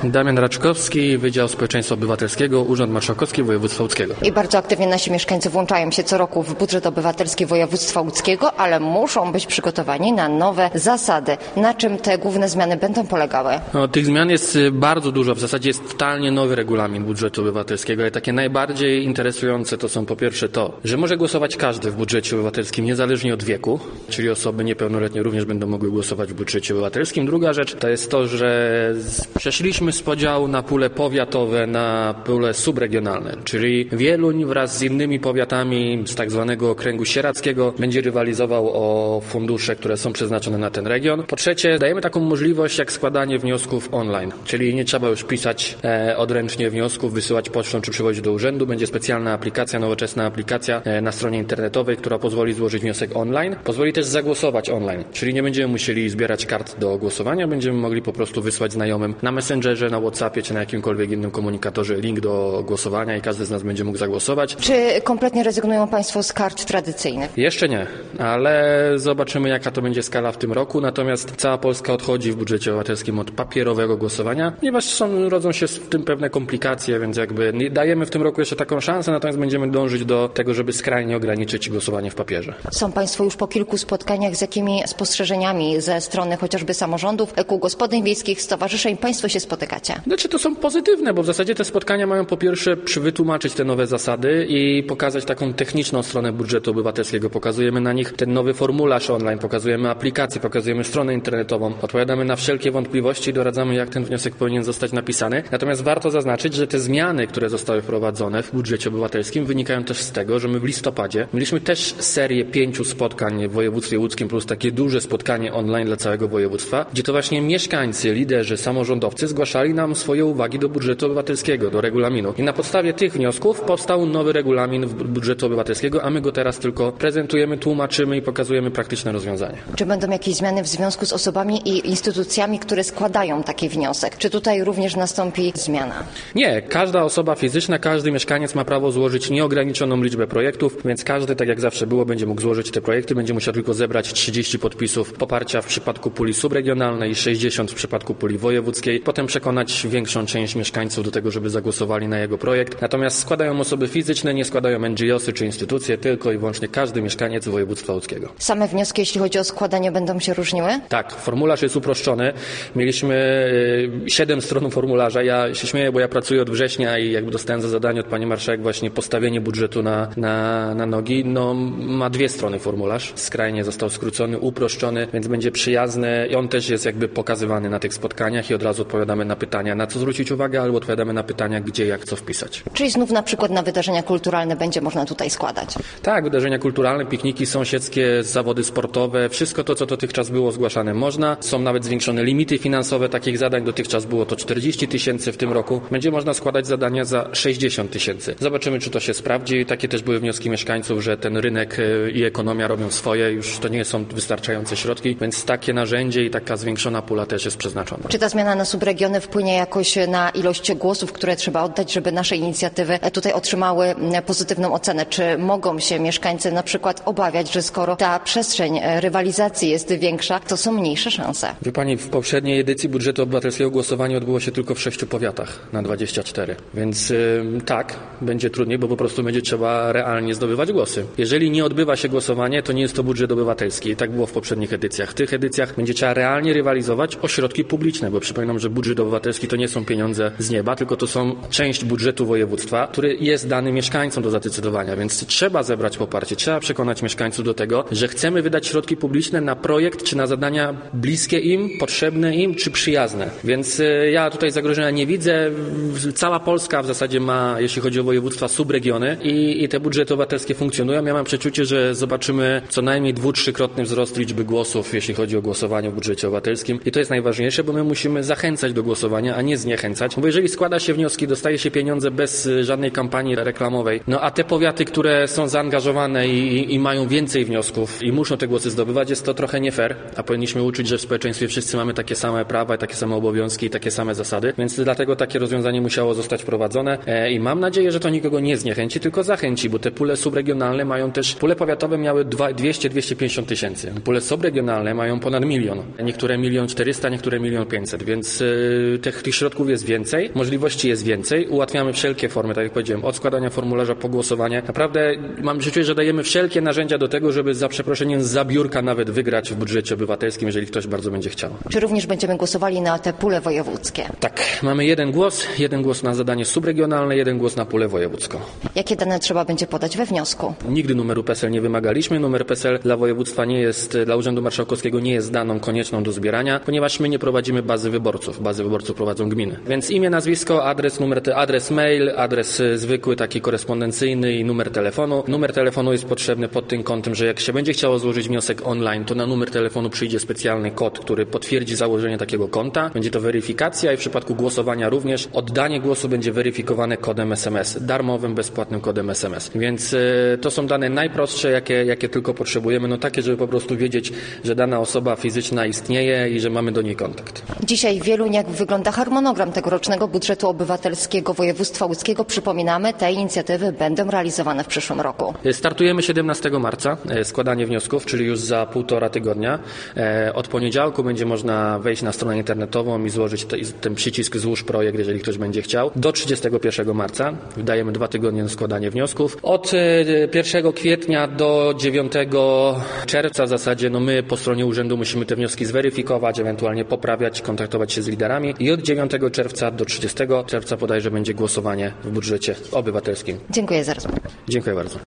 Damian Raczkowski, Wydział Społeczeństwa Obywatelskiego, Urząd Marszałkowski Województwa Łódzkiego. I bardzo aktywnie nasi mieszkańcy włączają się co roku w budżet obywatelski województwa łódzkiego, ale muszą być przygotowani na nowe zasady. Na czym te główne zmiany będą polegały? Tych zmian jest bardzo dużo. W zasadzie jest totalnie nowy regulamin budżetu obywatelskiego, ale takie najbardziej interesujące to są po pierwsze to, że może głosować każdy w budżecie obywatelskim niezależnie od wieku, czyli osoby niepełnoletnie również będą mogły głosować w budżecie obywatelskim. Druga rzecz to jest to, że przeszliśmy z podziału na pule powiatowe na pule subregionalne, czyli Wieluń wraz z innymi powiatami z tak zwanego okręgu sieradzkiego będzie rywalizował o fundusze, które są przeznaczone na ten region. Po trzecie, dajemy taką możliwość jak składanie wniosków online, czyli nie trzeba już pisać odręcznie wniosków, wysyłać pocztą czy przywozić do urzędu. Będzie specjalna aplikacja, nowoczesna aplikacja na stronie internetowej, która pozwoli złożyć wniosek online. Pozwoli też zagłosować online, czyli nie będziemy musieli zbierać kart do głosowania, będziemy mogli po prostu wysłać znajomym na Messengerze, na WhatsAppie czy na jakimkolwiek innym komunikatorze link do głosowania i każdy z nas będzie mógł zagłosować. Czy kompletnie rezygnują Państwo z kart tradycyjnych? Jeszcze nie, ale zobaczymy jaka to będzie skala w tym roku, natomiast cała Polska odchodzi w budżecie obywatelskim od papierowego głosowania, ponieważ rodzą się w tym pewne komplikacje, więc jakby dajemy w tym roku jeszcze taką szansę, natomiast będziemy dążyć do tego, żeby skrajnie ograniczyć głosowanie w papierze. Są Państwo już po kilku spotkaniach, z jakimi spostrzeżeniami ze strony chociażby samorządów, kół gospodyń wiejskich, stowarzyszeń Państwo się spotykacie? Znaczy to są pozytywne, bo w zasadzie te spotkania mają po pierwsze wytłumaczyć te nowe zasady i pokazać taką techniczną stronę budżetu obywatelskiego. Pokazujemy na nich ten nowy formularz online, pokazujemy aplikację, pokazujemy stronę internetową, odpowiadamy na wszelkie wątpliwości i doradzamy, jak ten wniosek powinien zostać napisany. Natomiast warto zaznaczyć, że te zmiany, które zostały wprowadzone w budżecie obywatelskim wynikają też z tego, że my w listopadzie mieliśmy też serię 5 spotkań w województwie łódzkim plus takie duże spotkanie online dla całego województwa, gdzie to właśnie mieszkańcy, liderzy, samorządowcy zgłaszali nam swoje uwagi do budżetu obywatelskiego, do regulaminu. I na podstawie tych wniosków powstał nowy regulamin budżetu obywatelskiego, a my go teraz tylko prezentujemy, tłumaczymy i pokazujemy praktyczne rozwiązania. Czy będą jakieś zmiany w związku z osobami i instytucjami, które składają taki wniosek? Czy tutaj również nastąpi zmiana? Nie, każda osoba fizyczna, każdy mieszkaniec ma prawo złożyć nieograniczoną liczbę projektów, więc każdy, tak jak zawsze było, będzie mógł złożyć te projekty, będzie musiał tylko zebrać 30 podpisów poparcia w przypadku puli subregionalnej i 60 w przypadku puli wojewódzkiej, potem przekonać większą część mieszkańców do tego, żeby zagłosowali na jego projekt. Natomiast składają osoby fizyczne, nie składają NGO-sy czy instytucje, tylko i wyłącznie każdy mieszkaniec województwa łódzkiego. Same wnioski, jeśli chodzi o składanie, będą się różniły? Tak, formularz jest uproszczony. Mieliśmy 7 stron formularza. Ja się śmieję, bo ja pracuję od września i jakby dostałem za zadanie od pani marszałek właśnie postawienie budżetu na nogi. No, ma 2 strony formularz. Skrajnie został skrócony, uproszczony, więc będzie przyjazny i on też jest jakby pokazywany na tych spotkaniach i od razu odpowiadamy na pytania, na co zwrócić uwagę, albo odpowiadamy na pytania, gdzie, jak, co wpisać. Czyli znów na przykład na wydarzenia kulturalne będzie można tutaj składać? Tak, wydarzenia kulturalne, pikniki sąsiedzkie, zawody sportowe, wszystko to, co dotychczas było zgłaszane można. Są nawet zwiększone limity finansowe takich zadań. Dotychczas było to 40 000 w tym roku. Będzie można składać zadania za 60 000. Zobaczymy, czy to się sprawdzi. Takie też były wnioski mieszkańców, że ten rynek i ekonomia robią swoje. Już to nie są wystarczające środki, więc takie narzędzie i taka zwiększona pula też jest przeznaczona. Czy ta zmiana na subregiony wpłynie jakoś na ilość głosów, które trzeba oddać, żeby nasze inicjatywy tutaj otrzymały pozytywną ocenę? Czy mogą się mieszkańcy na przykład obawiać, że skoro ta przestrzeń rywalizacji jest większa, to są mniejsze szanse? Wie pani, w poprzedniej edycji budżetu obywatelskiego głosowanie odbyło się tylko w 6 powiatach na 24. Więc tak, będzie trudniej, bo po prostu będzie trzeba realnie zdobywać głosy. Jeżeli nie odbywa się głosowanie, to nie jest to budżet obywatelski. I tak było w poprzednich edycjach. W tych edycjach będzie trzeba realnie rywalizować o środki publiczne, bo przypominam, że budżet obywatelski to nie są pieniądze z nieba, tylko to są część budżetu województwa, który jest dany mieszkańcom do zadecydowania, więc trzeba zebrać poparcie, trzeba przekonać mieszkańców do tego, że chcemy wydać środki publiczne na projekt czy na zadania bliskie im, potrzebne im czy przyjazne. Więc ja tutaj zagrożenia nie widzę. Cała Polska w zasadzie ma, jeśli chodzi o województwa, subregiony i te budżety obywatelskie funkcjonują. Ja mam przeczucie, że zobaczymy co najmniej 2-3-krotny wzrost liczby głosów, jeśli chodzi o głosowanie w budżecie obywatelskim. I to jest najważniejsze, bo my musimy zachęcać do głosowania, a nie zniechęcać. Bo jeżeli składa się wnioski, dostaje się pieniądze bez żadnej kampanii reklamowej, no a te powiaty, które są zaangażowane i mają więcej wniosków i muszą te głosy zdobywać, jest to trochę nie fair, a powinniśmy uczyć, że w społeczeństwie wszyscy mamy takie same prawa, takie same obowiązki i takie same zasady, więc dlatego takie rozwiązanie musiało zostać wprowadzone i mam nadzieję, że to nikogo nie zniechęci, tylko zachęci, bo te pule subregionalne mają też, pule powiatowe miały 200-250 tysięcy, pule subregionalne mają ponad 1 000 000, niektóre 1 400 000, niektóre 1 500 000, więc tych środków jest więcej, możliwości jest więcej, ułatwiamy wszelkie formy, tak jak powiedziałem, od składania formularza po głosowanie. Naprawdę mam czuję, że dajemy wszelkie narzędzia do tego, żeby za przeproszeniem za biurka nawet wygrać w budżecie obywatelskim, jeżeli ktoś bardzo będzie chciał. Czy również będziemy głosowali na te pule wojewódzkie? Tak, mamy jeden głos na zadanie subregionalne, jeden głos na pulę wojewódzką. Jakie dane trzeba będzie podać we wniosku? Nigdy numeru PESEL nie wymagaliśmy. Numer PESEL dla województwa nie jest, dla Urzędu Marszałkowskiego nie jest daną konieczną do zbierania, ponieważ my nie prowadzimy bazy wyborców. Bazy wyborców prowadzą gminy. Więc imię, nazwisko, adres mail, adres zwykły, taki korespondencyjny i numer telefonu. Numer telefonu jest potrzebny pod tym kątem, że jak się będzie chciało złożyć wniosek online, to na numer telefonu przyjdzie specjalny kod, który potwierdzi założenie takiego konta. Będzie to weryfikacja i w przypadku głosowania również oddanie głosu będzie weryfikowane kodem SMS. Darmowym, bezpłatnym kodem SMS. Więc to są dane najprostsze, jakie tylko potrzebujemy. No takie, żeby po prostu wiedzieć, że dana osoba fizyczna istnieje i że mamy do niej kontakt. Dzisiaj w Wieluń, jak wygląda harmonogram tegorocznego budżetu obywatelskiego województwa łódzkiego? Przypominamy, te inicjatywy będą realizowane w przyszłym roku. Startujemy 17 marca, składanie wniosków, czyli już za 1,5 tygodnia. Od poniedziałku będzie można wejść na stronę internetową i złożyć ten przycisk złóż projekt, jeżeli ktoś będzie chciał. Do 31 marca wydajemy 2 tygodnie na składanie wniosków. Od 1 kwietnia do 9 czerwca w zasadzie my po stronie urzędu musimy te wnioski zweryfikować, ewentualnie poprawiać, kontaktować się z liderami i od 9 czerwca do 30 czerwca bodajże będzie głosowanie w budżecie obywatelskim. Dziękuję za rozmowę. Dziękuję bardzo.